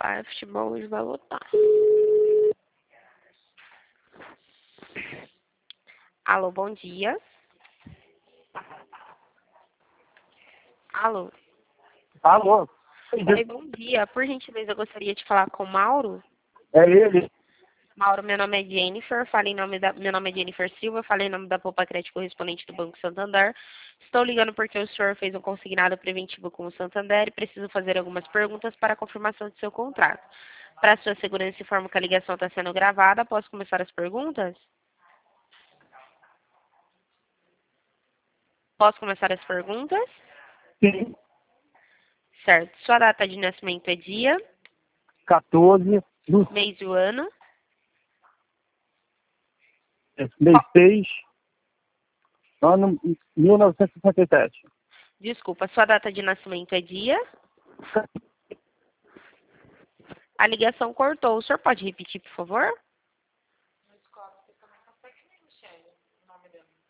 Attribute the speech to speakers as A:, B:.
A: Ah, futebol hoje vai lotar. Alô, bom dia. Alô.
B: Alô?
A: Oi, bom dia. Por gentileza, eu gostaria de falar com o Mauro.
B: É ele.
A: Mauro, meu nome é Jennifer, meu nome é Jennifer Silva, falei em nome da Poupa Crédito correspondente do Banco Santander. Estou ligando porque o senhor fez um consignado preventivo com o Santander e preciso fazer algumas perguntas para a confirmação de seu contrato. Para sua segurança, informo que a ligação está sendo gravada. Posso começar as perguntas? Posso começar as perguntas?
B: Sim.
A: Certo. Sua data de nascimento é dia,
B: 14 do
A: mês e o ano.
B: mês 6, ano 1967.
A: Desculpa, sua data de nascimento é dia. A ligação cortou. O senhor pode repetir, por favor?